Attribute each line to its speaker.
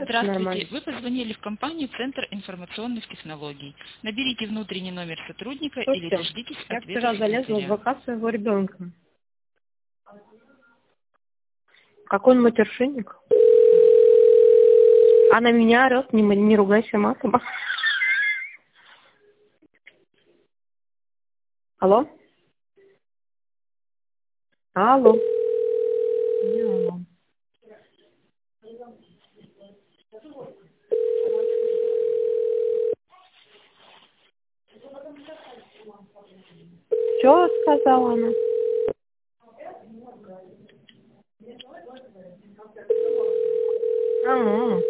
Speaker 1: Здравствуйте.
Speaker 2: Нормально.
Speaker 1: Вы позвонили в компанию «Центр информационных технологий». Наберите внутренний номер сотрудника или
Speaker 2: Слушайте,
Speaker 1: дождитесь
Speaker 2: я
Speaker 1: ответа
Speaker 2: вчера залезла в
Speaker 1: секретаря.
Speaker 2: ВК своего ребенка. Какой он матершинник. А на меня орет, не ругайся матом. Алло? Алло? Не алло. Что сказала она? Ага.